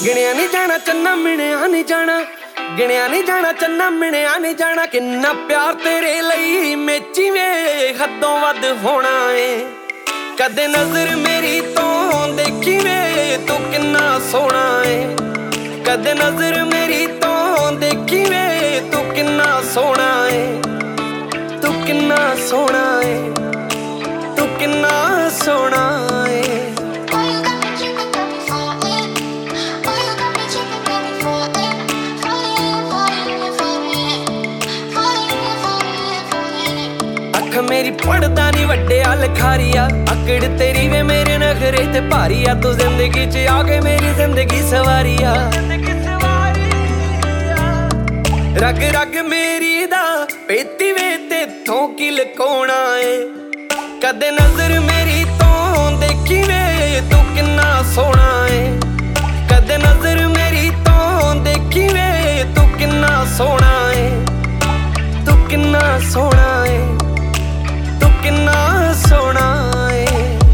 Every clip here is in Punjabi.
ਗਿਣਿਆ ਨਹੀਂ ਜਾਣਾ ਚੰਨਾ ਮਿਣਿਆ ਨਹੀਂ ਜਾਣਾ, ਗਿਣਿਆ ਨਹੀਂ ਜਾਣਾ ਚੰਨਾ ਮਿਣਿਆ ਨਹੀਂ ਜਾਣਾ। ਕਿੰਨਾ ਪਿਆਰ ਤੇਰੇ ਲਈ ਮੇਚੀ ਵੇ ਹੱਦੋਂ ਵੱਧ ਹੋਣਾ ਏ। ਕਦੇ ਨਜ਼ਰ ਮੇਰੀ ਤੋਂ ਦੇਖੀ ਵੇ ਤੂੰ ਕਿੰਨਾ ਸੋਹਣਾ ਏ। ਕਦੇ ਨਜ਼ਰ ਮੇਰੀ ਤੋਂ ਦੇਖੀ ਵੇ ਤੂੰ ਕਿੰਨਾ ਸੋਹਣਾ ਏ। ਤੂੰ ਕਿੰਨਾ ਸੋਹਣਾ ਏ, ਤੂੰ ਕਿੰਨਾ ਸੋਹਣਾ ਏ। ਅੱਖ ਮੇਰੀ ਪੜਦਾ ਨੀ ਵੱਡਿਆ ਲਖਾਰੀਆ, ਅਕੜ ਤੇਰੀ ਵੇ ਮੇਰੇ ਨਖਰੇ ਤੇ ਭਾਰੀ ਆ। ਤੂੰ ਜ਼ਿੰਦਗੀ ਚ ਆ ਕੇ ਮੇਰੀ ਜ਼ਿੰਦਗੀ ਸਵਾਰੀਆ। ਰਗ ਰਗ ਮੇਰੀ ਦਾ ਪੇਤੀ ਵੇ ਤੇਥੋਂ ਕੀ ਲੁਕਾਉਣਾ ਏ। ਕਦੇ ਨਜ਼ਰ ਮੇਰੀ ਤੋਂ ਦੇਖੀ ਵੇ ਤੂੰ ਕਿੰਨਾ ਸੋਹਣਾ ਏ। ਕਦੇ ਨਜ਼ਰ ਮੇਰੀ ਤੋਂ ਦੇਖੀ ਵੇ ਤੂੰ ਕਿੰਨਾ ਸੋਹਣਾ ਏ। ਤੂੰ ਕਿੰਨਾ ਸੋਹਣਾ ਏ, ਤੂੰ ਕਿੰਨਾ ਸੋਹਣਾ ਏ।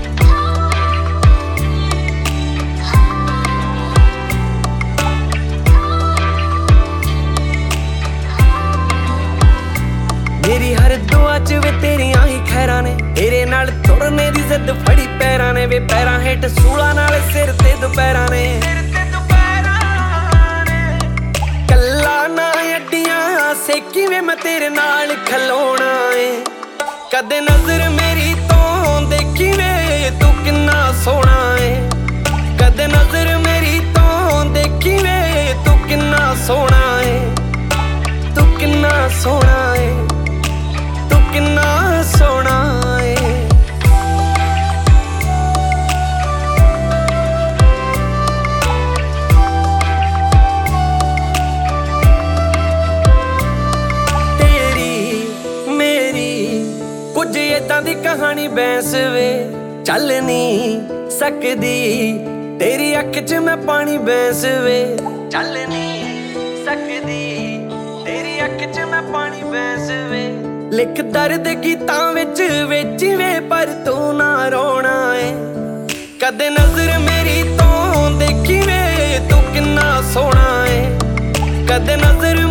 ਮੇਰੀ ਹਰ ਦੁਆ ਚ ਵੇ ਤੇਰੀਆਂ ਹੀ ਖੈਰਾਂ ਨੇ, ਤੇਰੇ ਨਾਲ ਤੁਰਨੇ ਦੀ ਜ਼ਿੱਦ ਫੜੀ ਪੈਰਾਂ ਨੇ ਵੇ। ਪੈਰਾਂ ਹੇਠ ਸੂਲਾਂ ਨਾਲ ਸਿਰ ਤੇ ਦੁਪਹਿਰਾਂ ਨੇ, ਕੱਲਾ ਨਾ ਅੱਡੀਆਂ ਸੇਕੀ ਵੇ ਮੈਂ ਤੇਰੇ ਨਾਲ ਖਲੋਣਾ ਏ। ਕਦੇ ਨਜ਼ਰ ਮੇਰੀ ਤੋਂ ਦੇਖੀ ਵੇ ਤੂੰ ਕਿੰਨਾ ਸੋਹਣਾ ਏ। ਕਦੇ ਨਜ਼ਰ ਮੇਰੀ ਤੋਂ ਦੇਖੀ ਵੇ ਤੂੰ ਕਿੰਨਾ ਸੋਹਣਾ ਏ। ਤੂੰ ਕਿੰਨਾ ਸੋਹਣਾ ਏ, ਤੂੰ ਕਿੰਨਾ ਸੋਹਣਾ ਏ। ਤੇਰੀ ਮੇਰੀ ਕੁਝ ਏਦਾਂ ਦੀ ਕਹਾਣੀ ਬੈਂਸ ਵੇ, ਚੱਲ ਨੀ ਸਕਦੀ ਤੇਰੀ ਅੱਖ ਚ ਮੈਂ ਪਾਣੀ ਬੈਂਸ ਵੇ। ਚੱਲ ਨੀ ਸਕਦੀ ਤੇਰੀ ਅੱਖ ਚ ਮੈਂ ਪਾਣੀ ਬੈਂਸ ਵੇ। ਲਿਖ ਦਰਦ ਗੀਤਾਂ ਵਿੱਚ ਵੇਚੀ ਵੇ ਪਰ ਤੂੰ ਨਾ ਰੋਣਾ ਏ। ਕਦੇ ਨਜ਼ਰ ਮੇਰੀ ਤੋਂ ਦੇਖੀ ਵੇ ਤੂੰ ਕਿੰਨਾ ਸੋਹਣਾ ਏ। ਕਦੇ ਨਜ਼ਰ